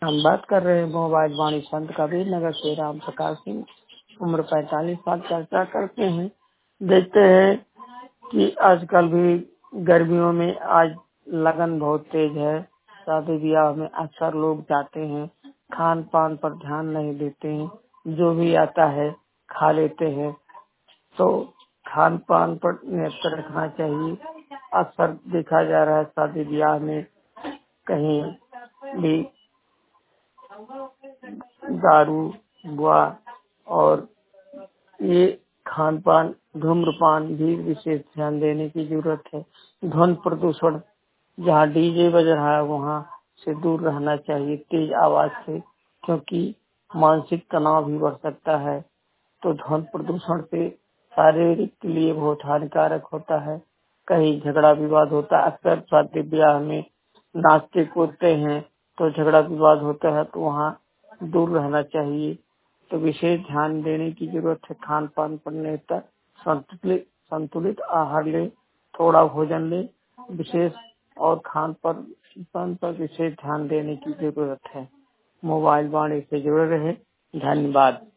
हम बात कर रहे हैं मोबाइल वाणी संत कबीर नगर से राम प्रकाश सिंह, उम्र 45 साल। चर्चा करते हैं, देखते हैं कि आजकल भी गर्मियों में आज लगन बहुत तेज है। शादी ब्याह में अक्सर लोग जाते हैं, खान पान पर ध्यान नहीं देते हैं, जो भी आता है खा लेते हैं। तो खान पान पर नियंत्रण रखना चाहिए। अक्सर देखा जा रहा है शादी ब्याह में कहीं भी दारू हुआ, और ये खान पान धूम्रपान भी विशेष ध्यान देने की जरूरत है। ध्वनि प्रदूषण, जहाँ डीजे बज रहा है वहाँ से दूर रहना चाहिए तेज आवाज से, क्योंकि मानसिक तनाव भी बढ़ सकता है। तो ध्वनि प्रदूषण से शारीरिक के लिए बहुत हानिकारक होता है। कहीं झगड़ा विवाद होता है, अक्सर शादी ब्याह में नाचते कूदते हैं तो झगड़ा विवाद होता है, तो वहाँ दूर रहना चाहिए। तो विशेष ध्यान देने की जरूरत है। खान पान पर नेता संतुलित आहार ले, थोड़ा भोजन ले विशेष, और खान पान पर विशेष ध्यान देने की जरूरत है। मोबाइल वाणी से जुड़े रहे। धन्यवाद।